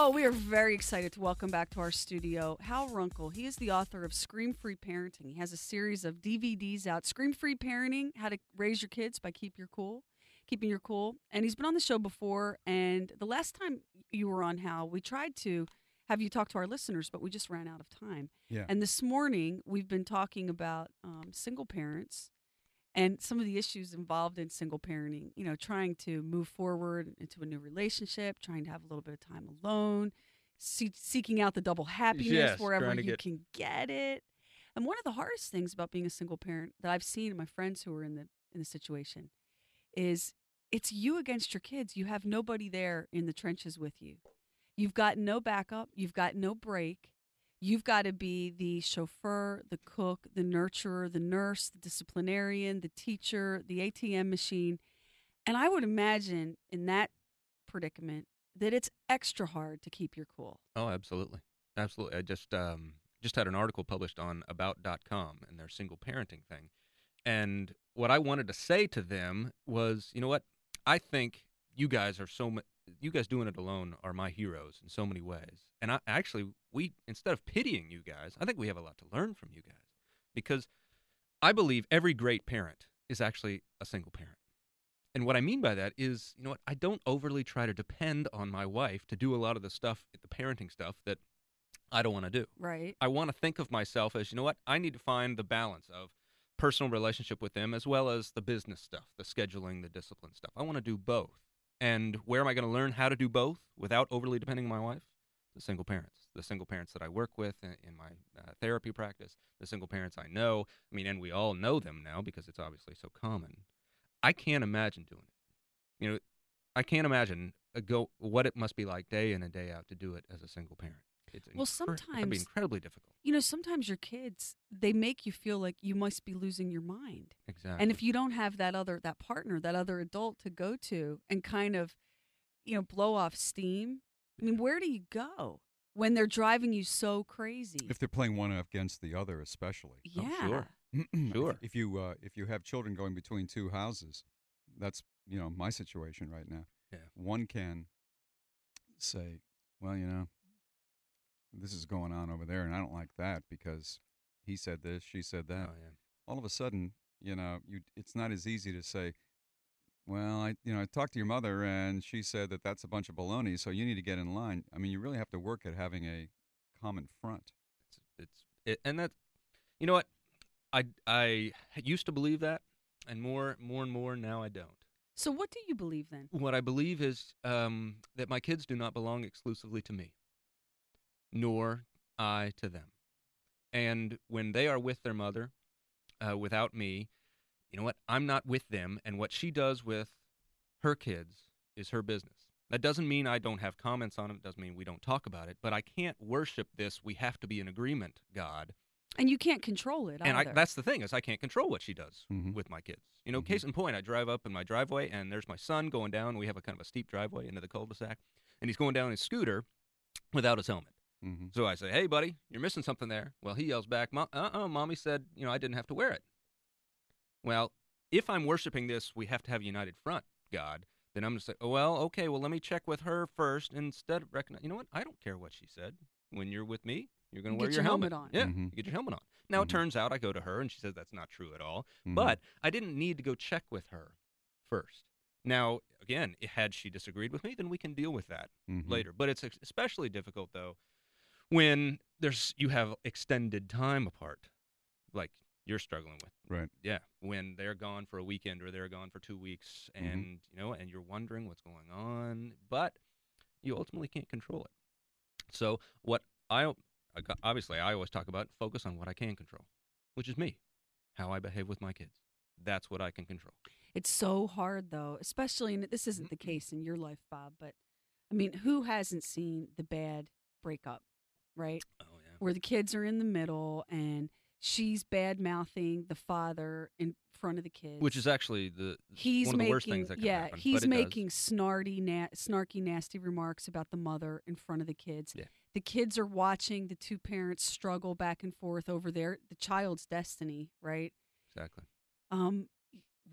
Oh, we are very excited to welcome back to our studio Hal Runkle. He is the author of Scream Free Parenting. He has a series of DVDs out. Scream Free Parenting: How to Raise Your Kids by Keeping Your Cool. And he's been on the show before. And the last time you were on, Hal, we tried to have you talk to our listeners, but we just ran out of time. Yeah. And this morning we've been talking about single parents and some of the issues involved in single parenting, you know, trying to move forward into a new relationship, trying to have a little bit of time alone, seeking out the double happiness Yes, wherever trying to you can get it. And one of the hardest things about being a single parent that I've seen in my friends who are in the situation is it's you against your kids. You have nobody there in the trenches with you. You've got no backup. You've got no break. You've got to be the chauffeur, the cook, the nurturer, the nurse, the disciplinarian, the teacher, the ATM machine. And I would imagine in that predicament that it's extra hard to keep your cool. Oh, absolutely. Absolutely. I just had an article published on about.com and their single parenting thing. And what I wanted to say to them was, you know what? I think you guys are you guys doing it alone are my heroes in so many ways. And we instead of pitying you guys, I think we have a lot to learn from you guys, because I believe every great parent is actually a single parent. And what I mean by that is, you know what, I don't overly try to depend on my wife to do a lot of the stuff, the parenting stuff that I don't want to do. Right. I want to think of myself as, you know what, I need to find the balance of personal relationship with them as well as the business stuff, the scheduling, the discipline stuff. I want to do both. And where am I going to learn how to do both without overly depending on my wife? The single parents that I work with in my therapy practice, the single parents I know. I mean, and we all know them now because it's obviously so common. I can't imagine doing it. You know, I can't imagine what it must be like day in and day out to do it as a single parent. It can be incredibly difficult. You know, sometimes your kids, they make you feel like you must be losing your mind. Exactly. And if you don't have that partner, that other adult to go to and kind of, you know, blow off steam, I mean, where do you go when they're driving you so crazy? If they're playing one against the other, especially. Yeah. Oh, sure. Sure. If you have children going between two houses, that's, you know, my situation right now. Yeah. One can say, well, you know, this is going on over there, and I don't like that because he said this, she said that. Oh, yeah. All of a sudden, you know, it's not as easy to say, well, I talked to your mother, and she said that that's a bunch of baloney, so you need to get in line. I mean, you really have to work at having a common front. And that, you know what, I used to believe that, and more and more now I don't. So what do you believe then? What I believe is that my kids do not belong exclusively to me, nor I to them. And when they are with their mother, without me, you know what, I'm not with them, and what she does with her kids is her business. That doesn't mean I don't have comments on it. It doesn't mean we don't talk about it, but I can't worship this, we have to be in agreement, God. And you can't control it either. And that's the thing, is I can't control what she does Mhm. with my kids. You know, case in point, I drive up in my driveway, and there's my son going down. We have a kind of a steep driveway into the cul-de-sac, and he's going down his scooter without his helmet. Mm-hmm. So I say, hey, buddy, you're missing something there. Well, he yells back, Mommy said, you know, I didn't have to wear it. Well, if I'm worshiping this, we have to have a united front, God, then I'm going to say, oh, well, okay, well, let me check with her first instead of you know what? I don't care what she said. When you're with me, you're going to wear Get your helmet on. Yeah, Mhm. you get your helmet on. Now, it Mhm. turns out I go to her, and she says that's not true at all. Mhm. But I didn't need to go check with her first. Now, again, had she disagreed with me, then we can deal with that Mhm. later. But it's especially difficult, though, when you have extended time apart, like you're struggling with. Right. Yeah, when they're gone for a weekend or they're gone for 2 weeks, and you know, and you're wondering what's going on, but you ultimately can't control it. So what obviously I always talk about, focus on what I can control, which is me, how I behave with my kids. That's what I can control. It's so hard, though, especially, and this isn't the case in your life, Bob, but, I mean, who hasn't seen the bad breakup, right? Oh yeah. Where the kids are in the middle, and she's bad-mouthing the father in front of the kids. Which is actually He's one of the making, worst things that can happen. he's but it making snarky, nasty remarks about the mother in front of the kids. Yeah. The kids are watching the two parents struggle back and forth over the child's destiny, right? Exactly.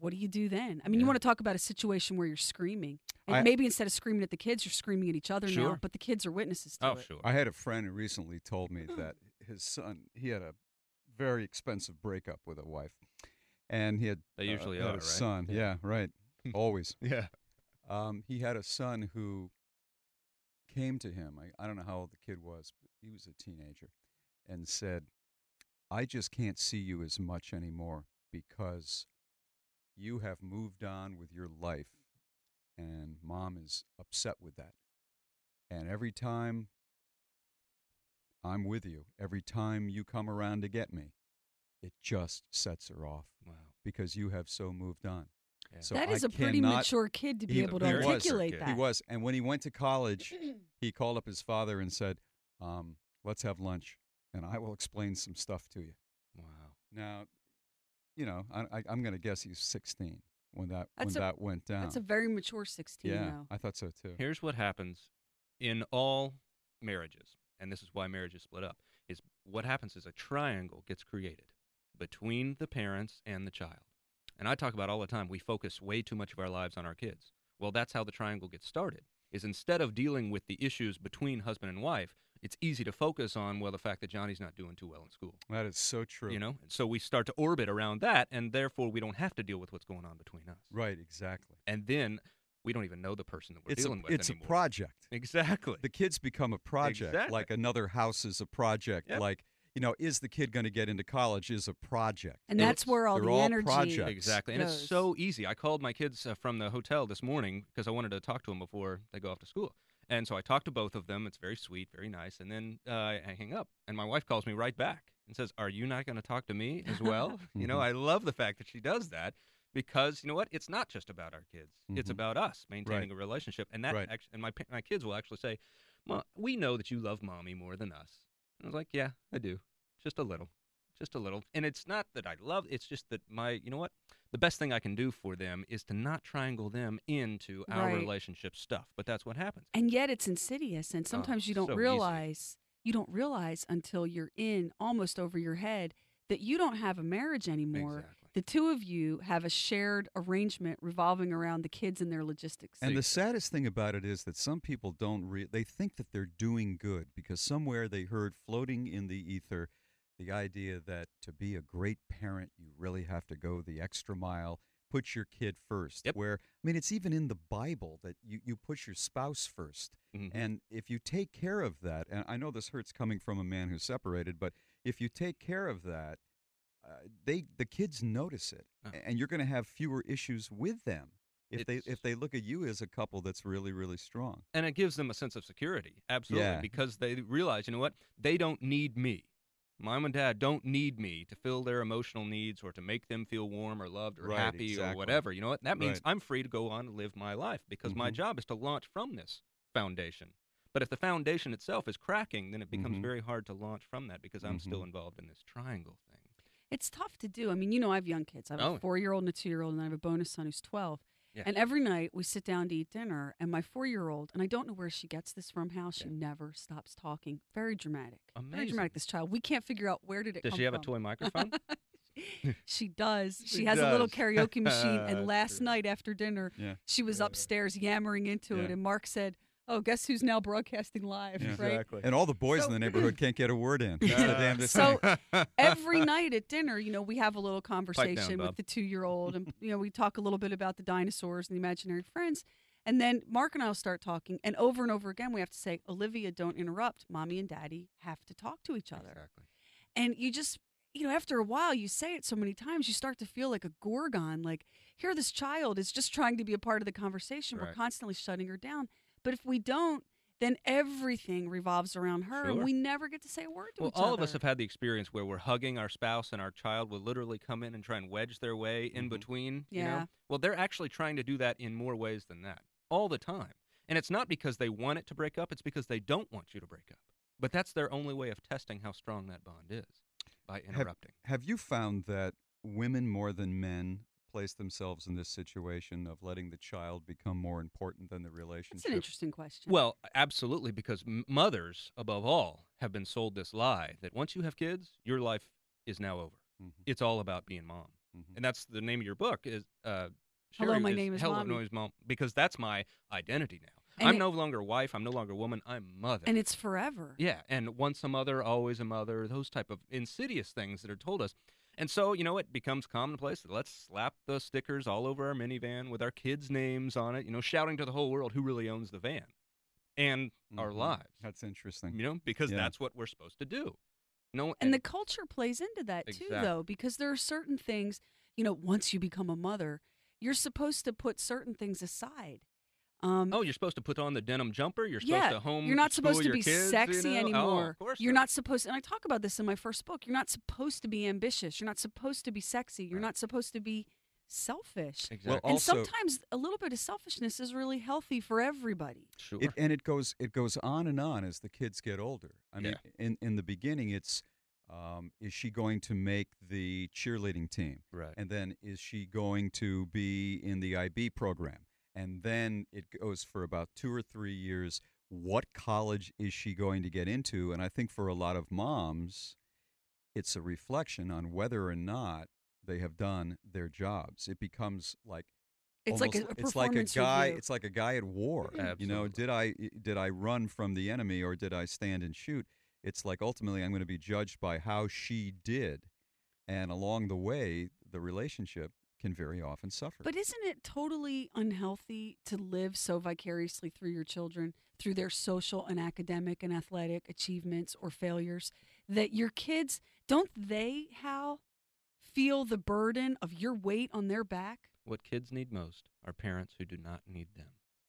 what do you do then? I mean, you Yeah. want to talk about a situation where you're screaming. And I- maybe instead of screaming at the kids, you're screaming at each other now, Sure. but the kids are witnesses to Oh, it. sure. I had a friend who recently told me that his son, he had a very expensive breakup with a wife, and he had They usually had are, a right? son. Yeah. Yeah, right. Always. Yeah. He had a son who came to him. I don't know how old the kid was, but he was a teenager, and said, "I just can't see you as much anymore because you have moved on with your life, and Mom is upset with that. And every time I'm with you, every time you come around to get me, it just sets her off Wow. because you have so moved on." Yeah. So That is I a pretty cannot- mature kid to be he- able to he was. articulate He that. He was. And when he went to college, he called up his father and said, let's have lunch, and I will explain some stuff to you. Wow. Now, I'm going to guess he's 16 when that That's that went down. That's a very mature 16 yeah, now. I thought so too. Here's what happens in all marriages, and this is why marriages split up, is what happens is a triangle gets created between the parents and the child. And I talk about all the time, we focus way too much of our lives on our kids. Well, that's how the triangle gets started, is instead of dealing with the issues between husband and wife, it's easy to focus on, well, the fact that Johnny's not doing too well in school. That is so true. You know, and so we start to orbit around that, and therefore we don't have to deal with what's going on between us. Right, exactly. And then we don't even know the person that we're dealing with It's anymore. a project. Exactly. The kids become a project. Exactly. Like another house is a project. Yep. Like, is the kid going to get into college is a project. And that's where all they're the all energy projects. Exactly. And it's goes. so easy. I called my kids from the hotel this morning because I wanted to talk to them before they go off to school. And so I talked to both of them. It's very sweet, very nice. And then I hang up, and my wife calls me right back and says, "Are you not going to talk to me as well?" Mhm. I love the fact that she does that because, you know what? It's not just about our kids. It's Mhm. about us maintaining a relationship. And that Right. and my kids will actually say, "Mom, we know that you love Mommy more than us." And I was like, "Yeah, I do. Just a little. Just a little." And it's not that I love, it's just that you know what? The best thing I can do for them is to not triangle them into our Right. relationship stuff. But that's what happens. And yet it's insidious, and sometimes you don't so easy. realize until you're in almost over your head that you don't have a marriage anymore. Exactly. The two of you have a shared arrangement revolving around the kids and their logistics. And the saddest thing about it is that some people they think that they're doing good because somewhere they heard floating in the ether the idea that to be a great parent, you really have to go the extra mile, put your kid first. Yep. It's even in the Bible that you put your spouse first. Mhm. And if you take care of that, and I know this hurts coming from a man who's separated, but if you take care of that, the kids notice it, Oh. and you're going to have fewer issues with them if It's- they look at you as a couple that's really, really strong. And it gives them a sense of security. Absolutely. Yeah. Because they realize, you know what? They don't need me. Mom and dad don't need me to fill their emotional needs or to make them feel warm or loved or Right, happy or exactly. whatever. You know what? That means Right. I'm free to go on and live my life because my Mhm. job is to launch from this foundation. But if the foundation itself is cracking, then it becomes Mhm. very hard to launch from that because I'm still Mhm. involved in this triangle thing. It's tough to do. I mean, I have young kids. I have Oh. a 4-year-old and a 2-year-old, and I have a bonus son who's 12. Yeah. And every night we sit down to eat dinner, and my 4-year-old, and I don't know where she gets this from, how she Yeah. never stops talking. Very dramatic. Very Amazing. dramatic, this child. We can't figure out where did it Does come she have from. a toy microphone? She does. She She has a little does. karaoke machine, and That's last true. night after dinner, Yeah. she was Yeah. upstairs yammering into it, Yeah. and Mark said, "Oh, guess who's now broadcasting live?" Yeah. Right? And all the boys So- in the neighborhood can't get a word in. That's the damnedest So thing. every night at dinner, we have a little down, conversation Bob. with the 2-year-old, and we talk a little bit about the dinosaurs and the imaginary friends, and then Mark and I will start talking, and over again we have to say, "Olivia, don't interrupt. Mommy and Daddy have to talk to each other." Exactly. And you just, after a while, you say it so many times, you start to feel like a gorgon. Like, here, this child is just trying to be a part of the conversation. We're Right. constantly shutting her down. But if we don't, then everything revolves around her, and Sure. we never get to say a word to Well, each other. all of us have had the experience where we're hugging our spouse and our child will literally come in and try and wedge their way in Mhm. between. You Yeah. know? Well, they're actually trying to do that in more ways than that all the time. And it's not because they want it to break up, it's because they don't want you to break up. But that's their only way of testing how strong that bond is, by interrupting. Have you found that women more than men place themselves in this situation of letting the child become more important than the That's relationship? an interesting question. Well, absolutely, because mothers, above all, have been sold this lie that once you have kids, your life is now over. Mhm. It's all about being mom. Mhm. And that's the name of your book is Hello, Sherry, my name is Hello, Mommy. my name is Mom, because that's my identity now. And I'm it- no longer a wife. I'm no longer a woman. I'm mother. And it's forever. Yeah, and once a mother, always a mother, those type of insidious things that are told us. And so, it becomes commonplace that let's slap the stickers all over our minivan with our kids' names on it, shouting to the whole world who really owns the van and our Mhm. lives, That's interesting. because Yeah. that's what we're supposed to do. No, And the culture plays into that too, Exactly. though, because there are certain things, once you become a mother, you're supposed to put certain things aside. oh, you're supposed to put on the denim jumper. You're supposed to home. You're not supposed to your be kids, sexy Oh, anymore. of course You're not. not supposed, and I talk about this in my first book. You're not supposed to be ambitious. You're not supposed to be sexy. You're Right. not supposed to be selfish. Exactly. Well, And also, sometimes a little bit of selfishness is really healthy for everybody. Sure. it goes on and on as the kids get older. I mean, in the beginning, it's is she going to make the cheerleading team? right. And then is she going to be in the IB program? And then it goes for about 2 or 3 years. What college is she going to get into? And I think for a lot of moms, it's a reflection on whether or not they have done their jobs. It becomes like It's almost, like a it's like a performance guy. review. It's like a guy at war. Absolutely. Did I run from the enemy or did I stand and shoot? It's like ultimately I'm going to be judged by how she did, and along the way, the relationship can very often suffer. But isn't it totally unhealthy to live so vicariously through your children, through their social and academic and athletic achievements or failures, that your kids, don't they, Hal, feel the burden of your weight on their back? What kids need most are parents who do not need them.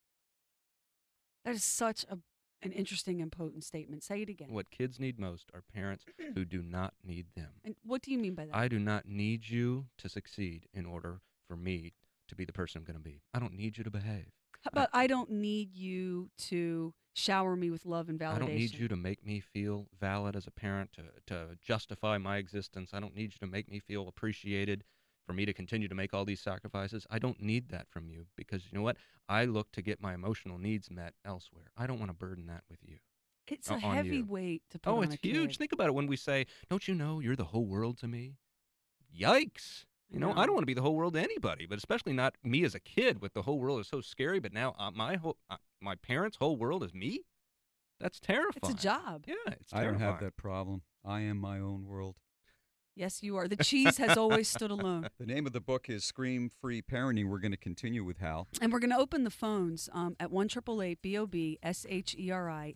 That is such an interesting and potent statement. Say it again. What kids need most are parents who do not need them. And what do you mean by that? I do not need you to succeed in order for me to be the person I'm going to be. I don't need you to behave. How about I don't need you to shower me with love and validation? I don't need you to make me feel valid as a parent, to justify my existence. I don't need you to make me feel appreciated, for me to continue to make all these sacrifices. I don't need that from you because, you know what? I look to get my emotional needs met elsewhere. I don't want to burden that with you. It's a on heavy you. weight to put Oh, on it's a huge. kid. Think about it when we say, don't you know you're the whole world to me? Yikes. I No. don't want to be the whole world to anybody, but especially not me as a kid with the whole world is so scary. But now my parents' whole world is me? That's terrifying. It's a job. Yeah, it's I don't terrifying. have that problem. I am my own world. Yes, you are. The cheese has always stood alone. The name of the book is Scream Free Parenting. We're going to continue with Hal. And we're going to open the phones at 1-888-BOB-SHERI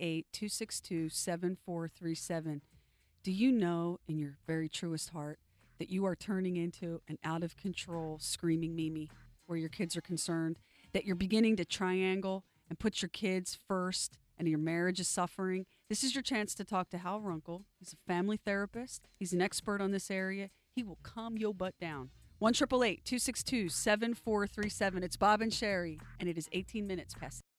888-262-7437. Do you know in your very truest heart that you are turning into an out-of-control screaming Mimi where your kids are concerned, that you're beginning to triangle and put your kids first and your marriage is suffering? This is your chance to talk to Hal Runkle. He's a family therapist. He's an expert on this area. He will calm your butt down. 1-888-262-7437. It's Bob and Sherry, and it is 18 minutes past